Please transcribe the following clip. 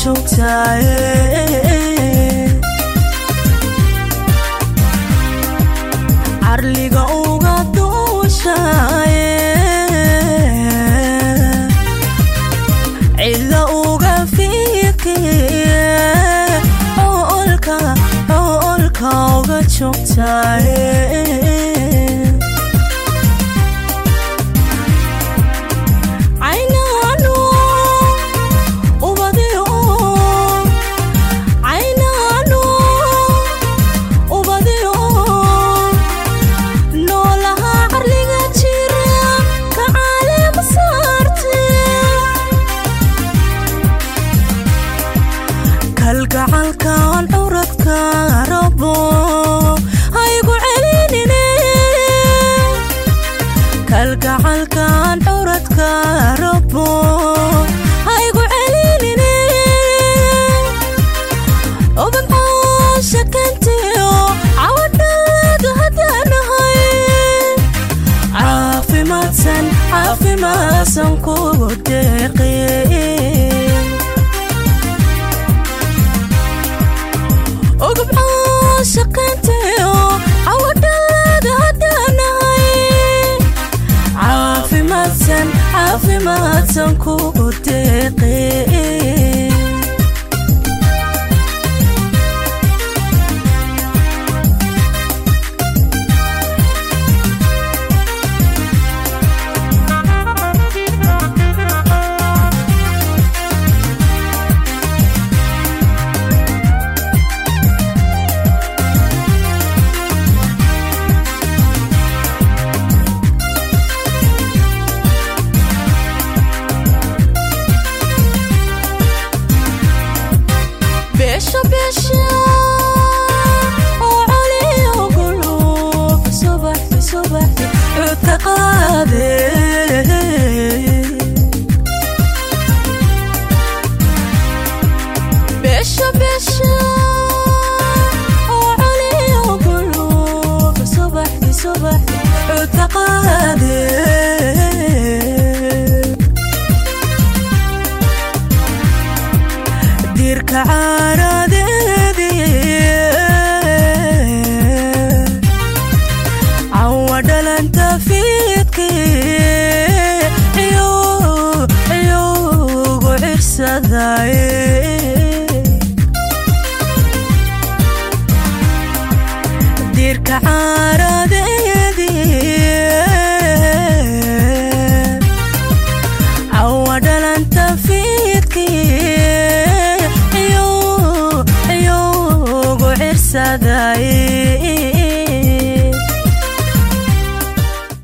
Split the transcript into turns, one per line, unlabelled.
joogtaaye arliga uga duushaaye cilla uga fiikiye olka uga joogtaaye kalgacalkan curadka rabo haygu celinine kalgacalkan curadka rabo haygu celinine obadcaasha kantiyo cawadhaada hadanahay caafimaadsan kugu deeqee shaqantayo cawadhaada hadanahay caafimaadsan kugu deeqee بيشا وعلي وقلوب صبحتي ارتقادي بيشا وعلي وقلوب صبحتي ارتقادي ديرك عارضي عود لنت فيتكي عيوق عرسداي ديرك عارضي عود لنت فيتكي عرسداي